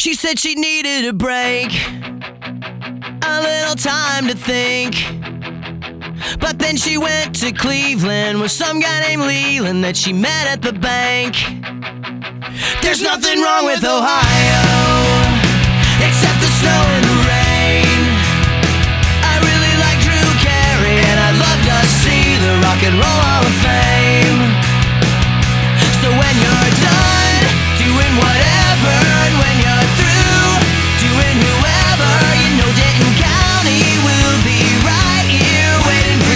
She said she needed a break, a little time to think. But then she went to Cleveland with some guy named Leland that she met at the bank. There's nothing wrong with Ohio, except the snow and the rain. I really like Drew Carey, and I'd love to see the Rock and Roll Hall of Fame. So when you're done doing whatever, and when you're through doing whoever, you know Denton County will be right here waiting for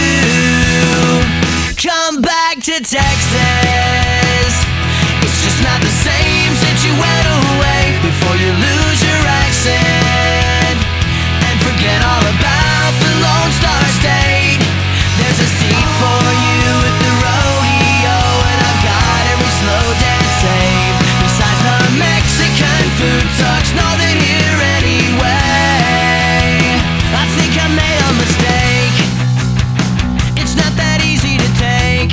you. Come back to Texas. It's just not the same since you went away. Before you lose your accent and forget all about the Lone Star State, there's a seat for you at the rodeo, and I've got every slow dance saved. Besides the Mexican food trucks, know they're here anyway. I think I made a mistake. It's not that easy to take.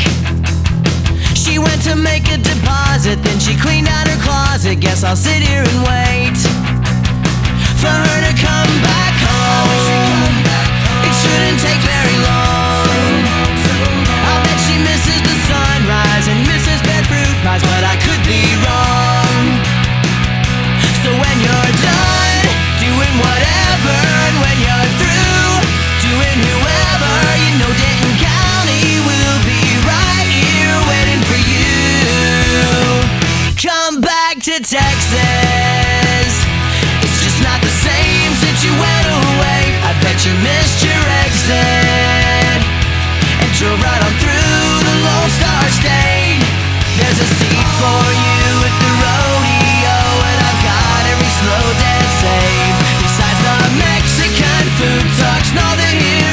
She went to make a deposit, then she cleaned out her closet. Guess I'll sit here and wait for her to come back home. It shouldn't take very long. I bet she misses the sunrise and misses bed fruit pies, but I could be wrong. So when you're done doing whatever, and when you're through doing whoever, you know Denton County will be right here waiting for you. Come back to Texas. It's just not the same since you went away. I bet you missed your exit and drove right on through the Lone Star State. There's a seat for you at the rodeo, and I've got every slow dance saved. Besides the Mexican food trucks, know they're here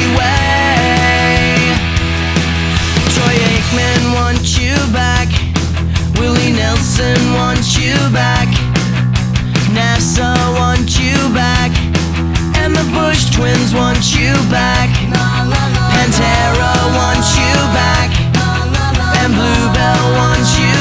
anyway. Troy Aikman wants you back, Willie Nelson wants you back, NASA wants you back, and the Bush Twins want you back. Pantera wants you back, and Bluebell wants you